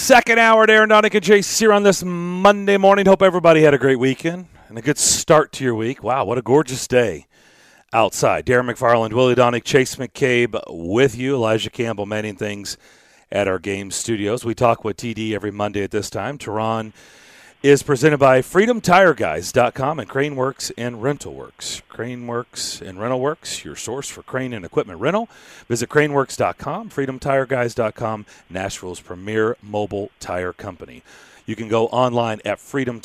Second hour, Aaron Donnick and Chase here on this Monday morning. Hope everybody had a great weekend and a good start to your week. Wow, what a gorgeous day outside. Darren McFarland, Willie Donnick, Chase McCabe with you. Elijah Campbell manning things at our game studios. We talk with TD every Monday at this time. Tehran is presented by FreedomTireGuys.com and Craneworks and RentalWorks. Craneworks and RentalWorks, your source for crane and equipment rental. Visit Craneworks.com, FreedomTireGuys.com, Nashville's premier mobile tire company. You can go online at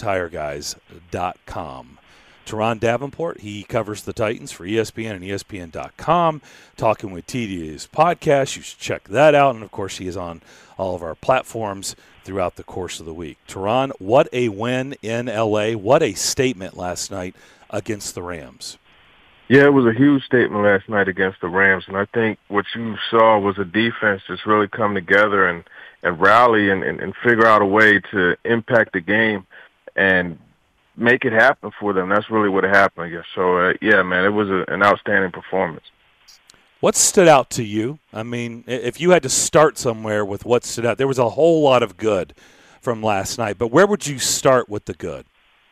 FreedomTireGuys.com. Tehran Davenport, he covers the Titans for ESPN and ESPN.com. Talking with TD's podcast. You should check that out. And, of course, he is on all of our platforms throughout the course of the week. Tehran, what a win in L.A. What a statement last night against the Rams. Yeah, it was a huge statement last night against the Rams, and I think what you saw was a defense just really come together and rally and figure out a way to impact the game and make it happen for them. That's really what happened, I guess. So, yeah, man, it was an outstanding performance. What stood out to you? I mean, if you had to start somewhere with what stood out, there was a whole lot of good from last night, but where would you start with the good?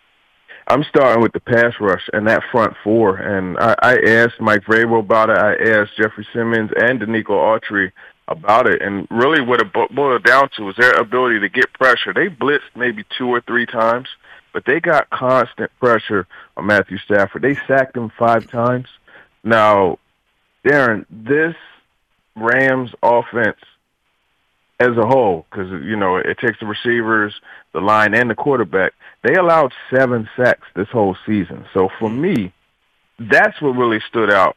I'm starting with the pass rush and that front four, and I asked Mike Vrabel about it. I asked Jeffrey Simmons and Danico Autry about it, and really what it boiled down to was their ability to get pressure. They blitzed maybe 2 or 3 times, but they got constant pressure on Matthew Stafford. They sacked him 5 times. Now, Darren, this Rams offense as a whole, because, you know, it takes the receivers, the line, and the quarterback, they allowed 7 sacks this whole season. So for me, that's what really stood out.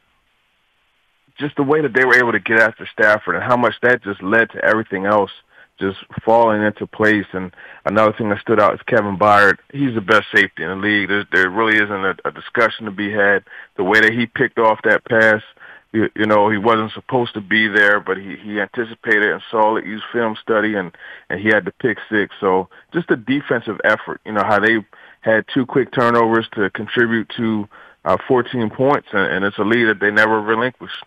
Just the way that they were able to get after Stafford and how much that just led to everything else just falling into place. And another thing that stood out is Kevin Byard. He's the best safety in the league. There really isn't a discussion to be had. The way that he picked off that pass, you know, he wasn't supposed to be there, but he anticipated and saw it, used film study, and he had the pick 6. So just a defensive effort, you know, how they had 2 quick turnovers to contribute to 14 points, and it's a lead that they never relinquished.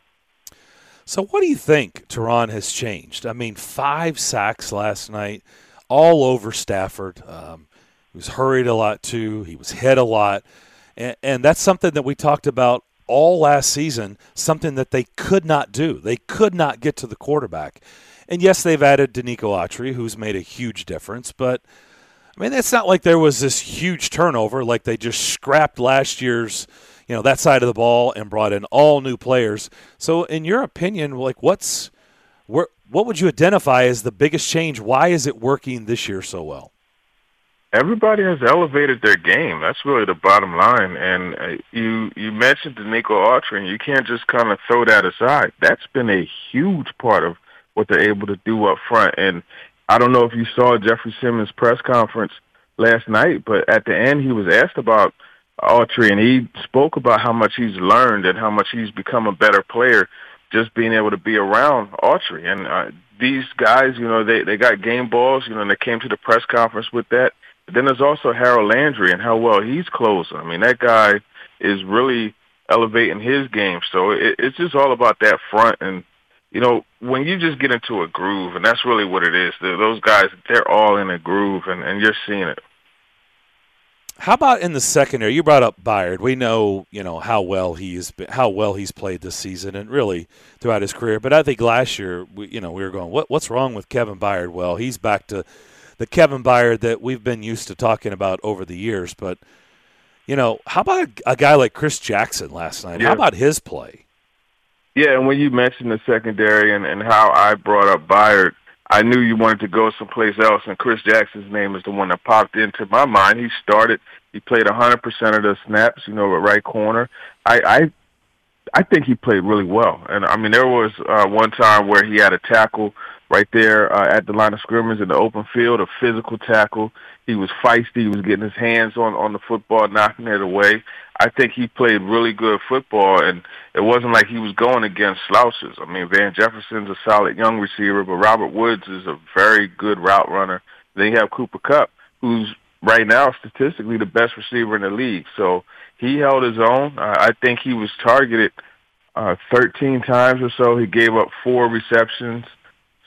So what do you think Tehran has changed? I mean, 5 sacks last night, all over Stafford. He was hurried a lot, too. He was hit a lot. And that's something that we talked about all last season, something that they could not do. They could not get to the quarterback. And, yes, they've added Danico Autry, who's made a huge difference. But, I mean, it's not like there was this huge turnover, like they just scrapped last year's, you know, that side of the ball and brought in all new players. So, in your opinion, like what would you identify as the biggest change? Why is it working this year so well? Everybody has elevated their game. That's really the bottom line. And you mentioned Danico Autry, and you can't just kind of throw that aside. That's been a huge part of what they're able to do up front. And I don't know if you saw Jeffrey Simmons' press conference last night, but at the end he was asked about Autry, and he spoke about how much he's learned and how much he's become a better player just being able to be around Autry. And these guys, you know, they got game balls, you know, and they came to the press conference with that. But then there's also Harold Landry and how well he's closing. I mean, that guy is really elevating his game. So it's just all about that front. And, you know, when you just get into a groove, and that's really what it is, those guys, they're all in a groove, and you're seeing it. How about in the secondary? You brought up Byard. We know, you know, how well he's played this season and really throughout his career. But I think last year, we were going, what's wrong with Kevin Byard? Well, he's back to the Kevin Byard that we've been used to talking about over the years. But, you know, how about a guy like Chris Jackson last night? Yeah. How about his play? Yeah, and when you mentioned the secondary and how I brought up Byard, I knew you wanted to go someplace else, and Chris Jackson's name is the one that popped into my mind. He played 100% of the snaps, you know, at right corner. I think he played really well. And, I mean, there was one time where he had a tackle right there at the line of scrimmage in the open field, a physical tackle. He was feisty. He was getting his hands on the football, knocking it away. I think he played really good football, and it wasn't like he was going against slouches. I mean, Van Jefferson's a solid young receiver, but Robert Woods is a very good route runner. Then you have Cooper Kupp, who's right now statistically the best receiver in the league. So he held his own. I think he was targeted 13 times or so. He gave up 4 receptions.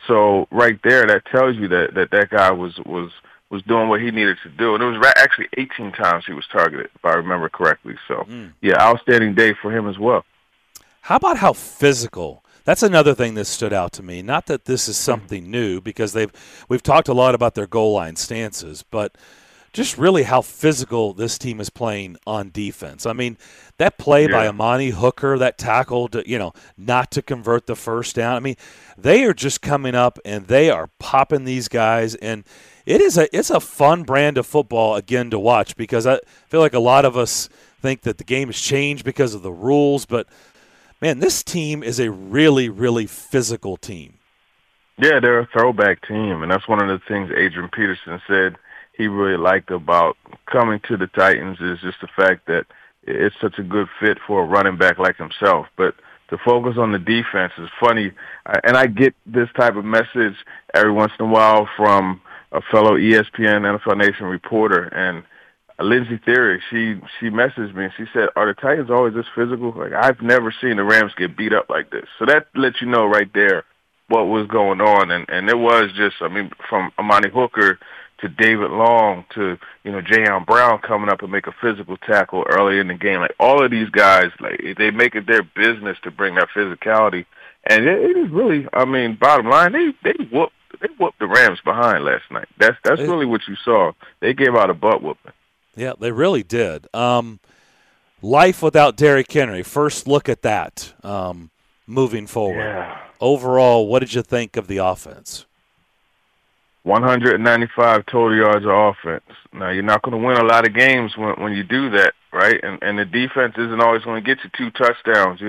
So right there, that tells you that guy was doing what he needed to do. And it was actually 18 times he was targeted, if I remember correctly. So, yeah, outstanding day for him as well. How about how physical? That's another thing that stood out to me. Not that this is something new, because we've talked a lot about their goal line stances, but just really how physical this team is playing on defense. I mean, that play by Amani Hooker, that tackle to, not to convert the first down. I mean, they are just coming up and they are popping these guys, and it's a fun brand of football again to watch, because I feel like a lot of us think that the game has changed because of the rules, but man, this team is a really, really physical team. Yeah, they're a throwback team, and that's one of the things Adrian Peterson said he really liked about coming to the Titans, is just the fact that it's such a good fit for a running back like himself. But to focus on the defense is funny, and I get this type of message every once in a while from a fellow ESPN NFL Nation reporter, and Lindsey Theory, she messaged me and she said, "Are the Titans always this physical? Like, I've never seen the Rams get beat up like this." So that lets you know right there what was going on, and it was just, I mean, from Amani Hooker to David Long to Jayon Brown coming up and make a physical tackle early in the game. Like, all of these guys, like, they make it their business to bring that physicality, and it is really, I mean, bottom line, they whooped the Rams behind last night. That's really what you saw. They gave out a butt whooping. Yeah, they really did. Life without Derrick Henry. First look at that moving forward. Yeah. Overall, what did you think of the offense? 195 total yards of offense. Now, you're not going to win a lot of games when you do that, right? And the defense isn't always going to get you 2 touchdowns.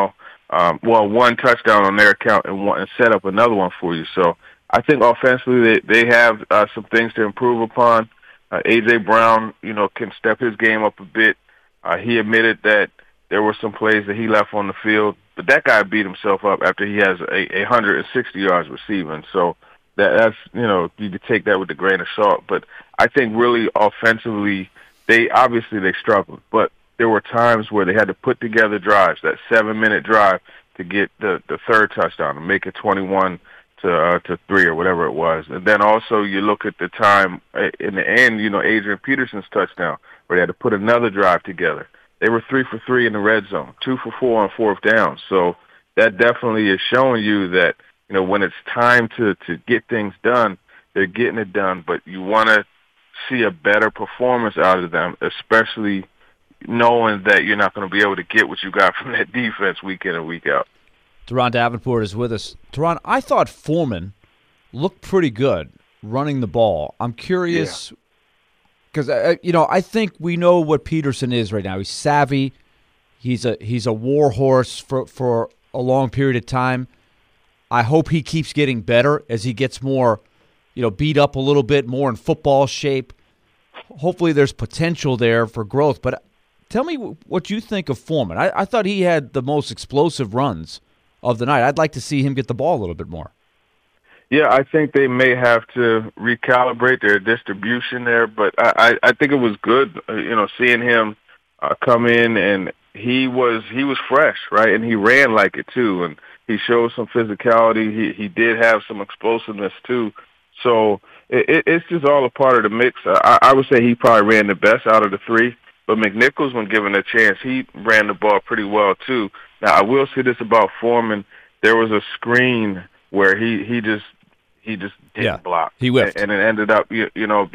One touchdown on their account and set up another one for you. So I think offensively they have some things to improve upon. A.J. Brown, can step his game up a bit. He admitted that there were some plays that he left on the field, but that guy beat himself up after he has 160 yards receiving. So that's, you could take that with a grain of salt. But I think really offensively, they struggled, but there were times where they had to put together drives, that 7-minute drive to get the third touchdown and make it 21 to 3 or whatever it was. And then also you look at the time in the end, Adrian Peterson's touchdown, where they had to put another drive together. They were 3 for 3 in the red zone, 2 for 4 on fourth down. So that definitely is showing you that, when it's time to get things done, they're getting it done. But you want to see a better performance out of them, especially knowing that you're not going to be able to get what you got from that defense week in and week out. Teron Davenport is with us. Teron, I thought Foreman looked pretty good running the ball. I'm curious because I think we know what Peterson is right now. He's savvy. He's a war horse for a long period of time. I hope he keeps getting better as he gets more, beat up a little bit, more in football shape. Hopefully there's potential there for growth. But tell me what you think of Foreman. I thought he had the most explosive runs of the night. I'd like to see him get the ball a little bit more. Yeah, I think they may have to recalibrate their distribution there, but I think it was good, seeing him come in, and he was fresh, right? And he ran like it too, and he showed some physicality. He did have some explosiveness too. So it's just all a part of the mix. I would say he probably ran the best out of the 3, but McNichols, when given a chance, he ran the ball pretty well too. Now, I will say this about Foreman. There was a screen where he just didn't block. He whiffed. And it ended up, being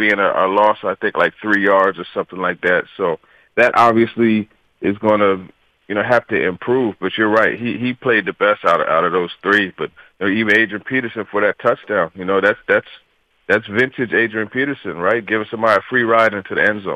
a loss, I think, like 3 yards or something like that. So that obviously is going to, have to improve. But you're right. He played the best out of those 3. But even Adrian Peterson for that touchdown, that's vintage Adrian Peterson, right? Giving somebody a free ride into the end zone.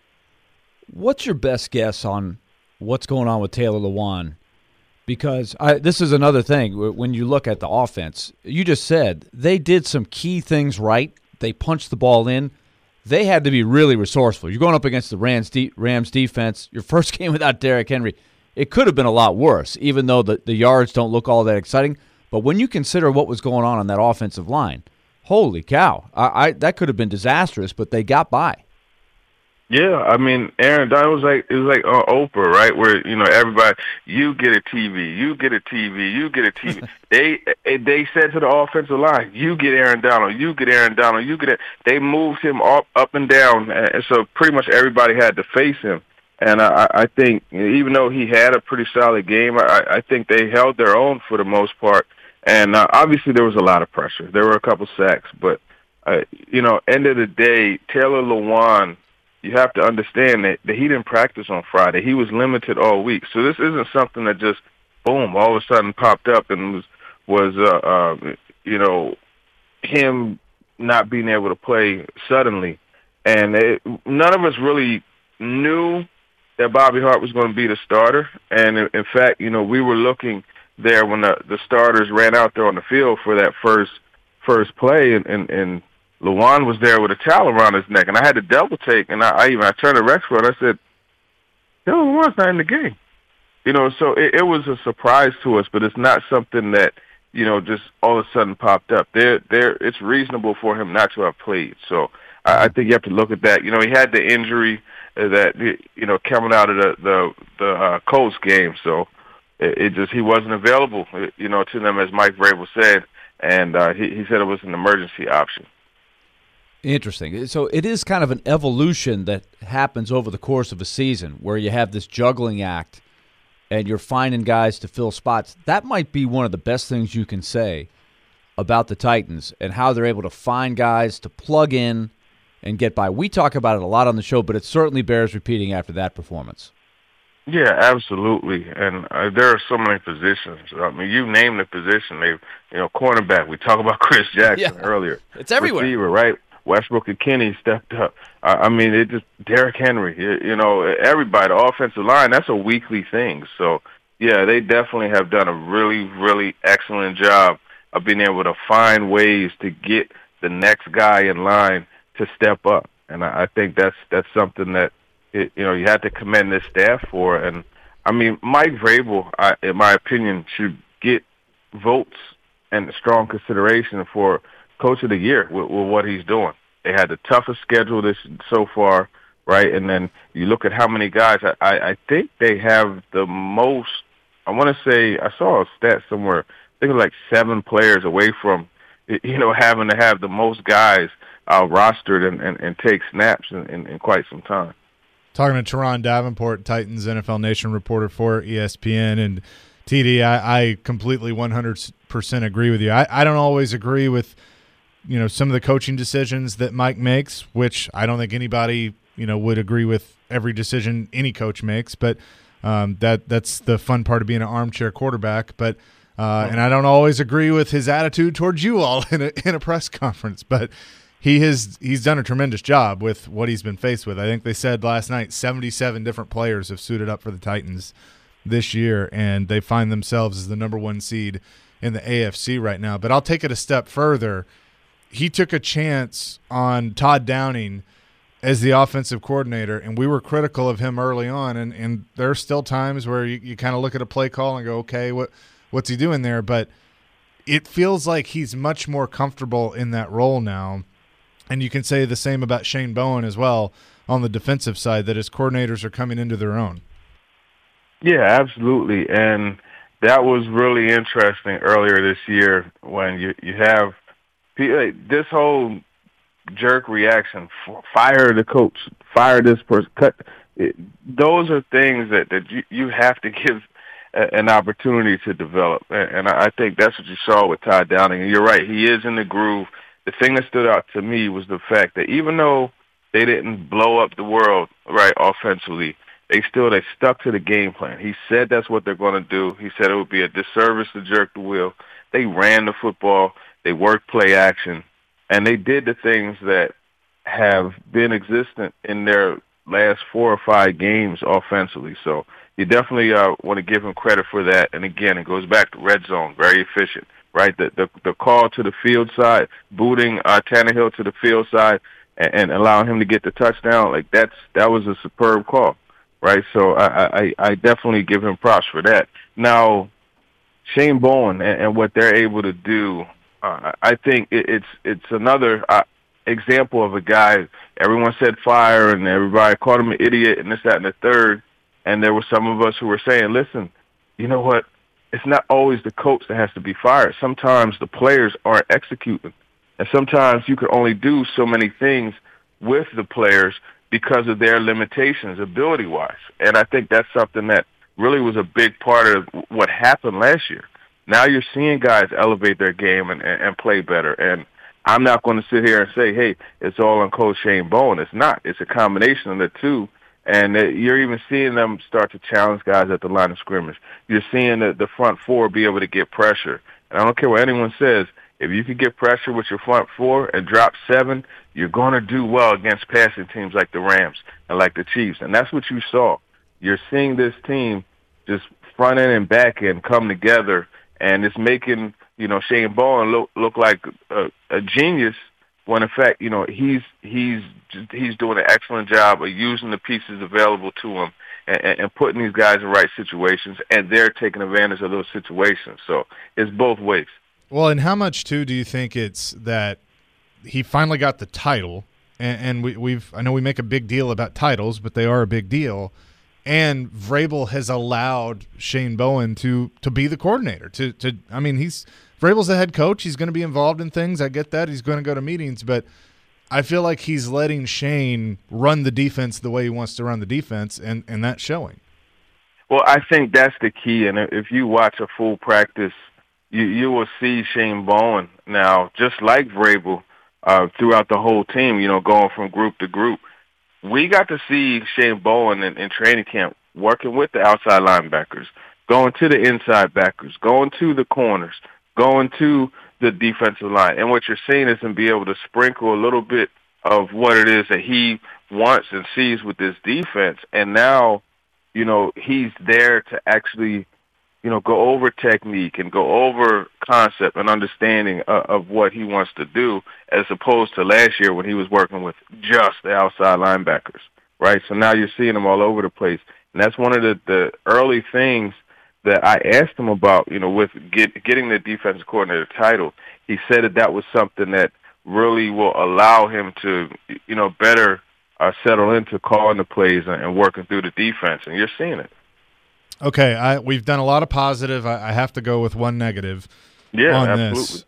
What's your best guess on what's going on with Taylor Lewan? Because this is another thing. When you look at the offense, you just said they did some key things right. They punched the ball in. They had to be really resourceful. You're going up against the Rams defense. Your first game without Derrick Henry. It could have been a lot worse, even though the yards don't look all that exciting. But when you consider what was going on that offensive line, holy cow. That could have been disastrous, but they got by. Yeah, I mean, Aaron Donald it was like Oprah, right? Where everybody, you get a TV, you get a TV, you get a TV. They said to the offensive line, you get Aaron Donald, you get Aaron Donald, you get it. They moved him up and down, and so pretty much everybody had to face him. And I think even though he had a pretty solid game, I think they held their own for the most part. And obviously there was a lot of pressure. There were a couple sacks, but end of the day, Taylor Lewan, you have to understand that he didn't practice on Friday. He was limited all week. So this isn't something that just, boom, all of a sudden popped up and was him not being able to play suddenly. And none of us really knew that Bobby Hart was going to be the starter. And in fact, we were looking there when the starters ran out there on the field for that first play, and Lewan was there with a towel around his neck, and I had to double take, and I turned to Rexford and I said, "Taylor Lewan's not in the game." So it was a surprise to us, but it's not something that just all of a sudden popped up. It's reasonable for him not to have played. So I think you have to look at that. He had the injury that coming out of the Colts game, so it just he wasn't available to them, as Mike Vrabel said, and he said it was an emergency option. Interesting. So it is kind of an evolution that happens over the course of a season where you have this juggling act and you're finding guys to fill spots. That might be one of the best things you can say about the Titans and how they're able to find guys to plug in and get by. We talk about it a lot on the show, but it certainly bears repeating after that performance. Yeah, absolutely. And there are so many positions. I mean, you name the position. Cornerback. We talked about Chris Jackson earlier. It's everywhere. Receiver, right? Westbrook and Kenny stepped up. It just Derrick Henry. Everybody, the offensive line. That's a weekly thing. So, yeah, they definitely have done a really, really excellent job of being able to find ways to get the next guy in line to step up. And I think that's something that you have to commend this staff for. And I mean, Mike Vrabel, in my opinion, should get votes and strong consideration for Coach of the Year with what he's doing. They had the toughest schedule so far, right? And then you look at how many guys. I think they have the most. I want to say I saw a stat somewhere. I think it was like 7 players away from, having to have the most guys rostered and take snaps in quite some time. Talking to Teron Davenport, Titans NFL Nation reporter for ESPN, and TD, I completely 100% agree with you. I don't always agree with some of the coaching decisions that Mike makes, which I don't think anybody would agree with every decision any coach makes, but that's the fun part of being an armchair quarterback. But and I don't always agree with his attitude towards you all in a press conference, but he's done a tremendous job with what he's been faced with. I think they said last night 77 different players have suited up for the Titans this year, and they find themselves as the number 1 seed in the AFC right now. But I'll take it a step further. He took a chance on Todd Downing as the offensive coordinator, and we were critical of him early on, and there are still times where you kind of look at a play call and go, okay, what's he doing there? But it feels like he's much more comfortable in that role now, and you can say the same about Shane Bowen as well on the defensive side, that his coordinators are coming into their own. Yeah, absolutely, and that was really interesting earlier this year when you have this whole jerk reaction, fire the coach, fire this person, cut. Those are things that you have to give an opportunity to develop. And I think that's what you saw with Todd Downing. And you're right, he is in the groove. The thing that stood out to me was the fact that even though they didn't blow up the world, right, offensively, they stuck to the game plan. He said that's what they're going to do. He said it would be a disservice to jerk the wheel. They ran the football. They worked play action, and they did the things that have been existent in their last 4 or 5 games offensively. So you definitely want to give him credit for that. And again, it goes back to red zone, very efficient, right? The call to the field side, booting Tannehill to the field side, and allowing him to get the touchdown, like that was a superb call, right? So I definitely give him props for that. Now, Shane Bowen and what they're able to do. I think it's another example of a guy. Everyone said fire, and everybody called him an idiot, and this, that, and the third. And there were some of us who were saying, listen, you know what? It's not always the coach that has to be fired. Sometimes the players aren't executing. And sometimes you can only do so many things with the players because of their limitations ability-wise. And I think that's something that really was a big part of what happened last year. Now you're seeing guys elevate their game and play better. And I'm not going to sit here and say, hey, it's all on Coach Shane Bowen. It's not. It's a combination of the two. And you're even seeing them start to challenge guys at the line of scrimmage. You're seeing the front four be able to get pressure. And I don't care what anyone says. If you can get pressure with your front four and drop 7, you're going to do well against passing teams like the Rams and like the Chiefs. And that's what you saw. You're seeing this team just front end and back end come together, and it's making, Shane Bowen look like a genius when, in fact, he's doing an excellent job of using the pieces available to him and putting these guys in right situations, and they're taking advantage of those situations. So it's both ways. Well, and how much, too, do you think it's that he finally got the title, and I know we make a big deal about titles, but they are a big deal, and Vrabel has allowed Shane Bowen to be the coordinator. Vrabel's the head coach. He's going to be involved in things. I get that. He's going to go to meetings, but I feel like he's letting Shane run the defense the way he wants to run the defense, and that's showing. Well, I think that's the key, and if you watch a full practice, you will see Shane Bowen now, just like Vrabel, throughout the whole team, going from group to group. We got to see Shane Bowen in training camp working with the outside linebackers, going to the inside backers, going to the corners, going to the defensive line. And what you're seeing is him be able to sprinkle a little bit of what it is that he wants and sees with this defense. And now, he's there to actually go over technique and go over concept and understanding of what he wants to do, as opposed to last year when he was working with just the outside linebackers, right? So now you're seeing him all over the place. And that's one of the early things that I asked him about, with getting the defensive coordinator title. He said that was something that really will allow him to, better settle into calling the plays and working through the defense, and you're seeing it. Okay, we've done a lot of positive. I have to go with one negative on absolutely. this.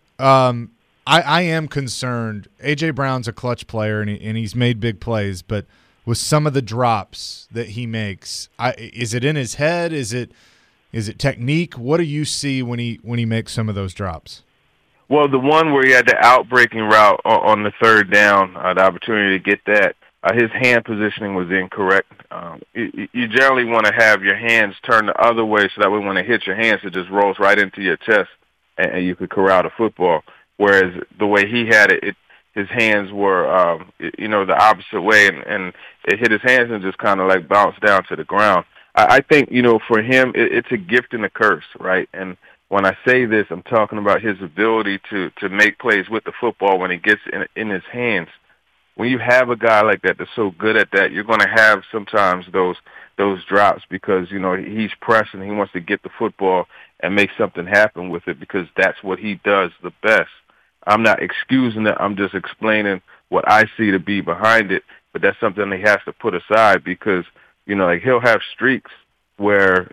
I am concerned. A.J. Brown's a clutch player, and he's made big plays, but with some of the drops that he makes, is it in his head? Is it technique? What do you see when he makes some of those drops? Well, the one where he had the outbreaking route on the third down, the opportunity to get that, his hand positioning was incorrect. You generally want to have your hands turned the other way so that way when it hits your hands, it just rolls right into your chest and you could corral the football. Whereas the way he had it, his hands were, the opposite way, and it hit his hands and just kind of like bounced down to the ground. I think, for him, it's a gift and a curse, right? And when I say this, I'm talking about his ability to make plays with the football when it gets in his hands. When you have a guy like that that's so good at that, you're going to have sometimes those drops because, he's pressing. He wants to get the football and make something happen with it because that's what he does the best. I'm not excusing it. I'm just explaining what I see to be behind it, but that's something he has to put aside because, he'll have streaks where,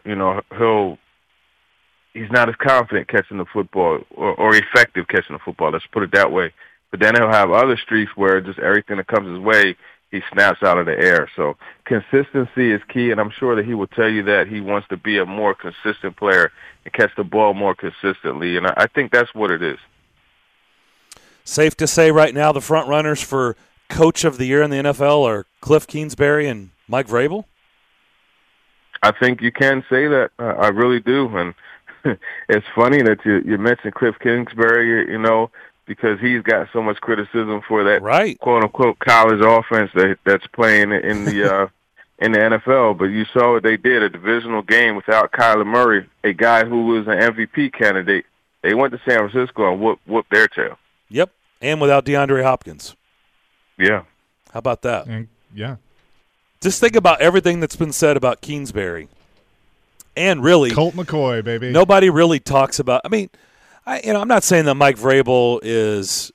he's not as confident catching the football or effective catching the football. Let's put it that way. But then he'll have other streaks where just everything that comes his way, he snaps out of the air. So consistency is key, and I'm sure that he will tell you that he wants to be a more consistent player and catch the ball more consistently, and I think that's what it is. Safe to say right now the front runners for Coach of the Year in the NFL are Cliff Kingsbury and Mike Vrabel? I think you can say that. I really do, and it's funny that you mentioned Cliff Kingsbury, because he's got so much criticism for that quote-unquote college offense that's playing in the NFL. But you saw what they did, a divisional game without Kyler Murray, a guy who was an MVP candidate. They went to San Francisco and whooped their tail. Yep, and without DeAndre Hopkins. Yeah. How about that? Yeah. Just think about everything that's been said about Kingsbury. And really, Colt McCoy, baby. Nobody really talks about – I'm not saying that Mike Vrabel is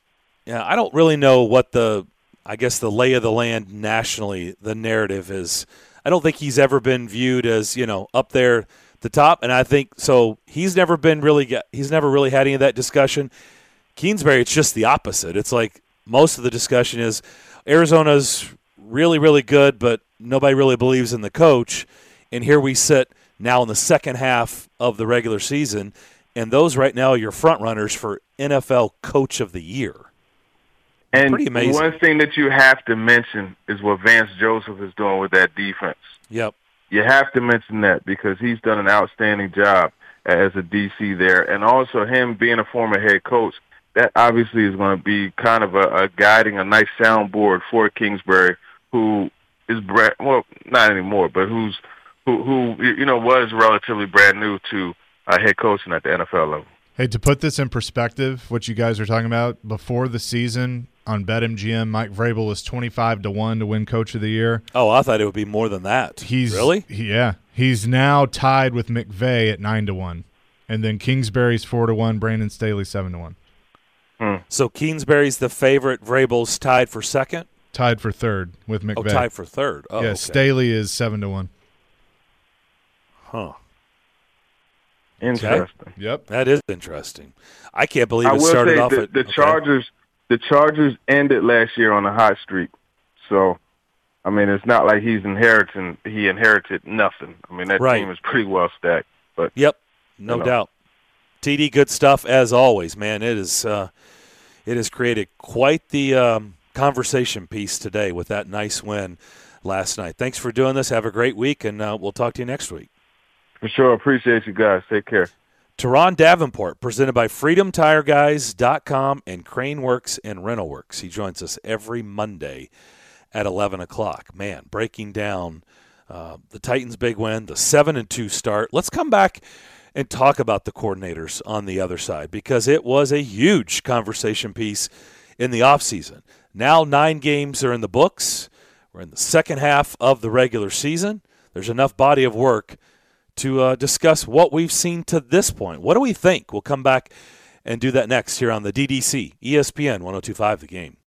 I don't really know what the lay of the land nationally, the narrative is. I don't think he's ever been viewed as, up there at the top, and I think so. He's never really had any of that discussion. Kingsbury, it's just the opposite. It's like most of the discussion is Arizona's really, really good, but nobody really believes in the coach. And here we sit now in the second half of the regular season, and those right now are your front runners for NFL Coach of the Year. And pretty amazing. One thing that you have to mention is what Vance Joseph is doing with that defense. Yep. You have to mention that because he's done an outstanding job as a DC there. And also him being a former head coach, that obviously is going to be kind of a guiding, a nice soundboard for Kingsbury, who is not anymore, but who was relatively brand new to head coaching at the NFL level. Hey, to put this in perspective, what you guys are talking about, before the season on BetMGM, Mike Vrabel was 25-1 to win Coach of the Year. Oh, I thought it would be more than that. Really? Yeah. He's now tied with McVay at 9-1. And then Kingsbury's 4-1, Brandon Staley 7-1. So Kingsbury's the favorite, Vrabel's tied for second? Tied for third with McVay. Oh, tied for third. Oh, yeah, okay. Staley is 7-1. Huh. Interesting. Okay. Yep. That is interesting. I can't believe I it will started say off at the Chargers. The Chargers ended last year on a hot streak, so I mean it's not like he inherited nothing. I mean that team is pretty well stacked. But yep, no doubt. TD, good stuff as always, man. It has created quite the conversation piece today with that nice win last night. Thanks for doing this. Have a great week, and we'll talk to you next week. For sure. Appreciate you guys. Take care. Teron Davenport, presented by FreedomTireGuys.com and Craneworks and RentalWorks. He joins us every Monday at 11 o'clock. Man, breaking down the Titans' big win, the 7-2 start. Let's come back and talk about the coordinators on the other side because it was a huge conversation piece in the offseason. Now 9 games are in the books. We're in the second half of the regular season. There's enough body of work to discuss what we've seen to this point. What do we think? We'll come back and do that next here on the DDC, ESPN 102.5 The Game.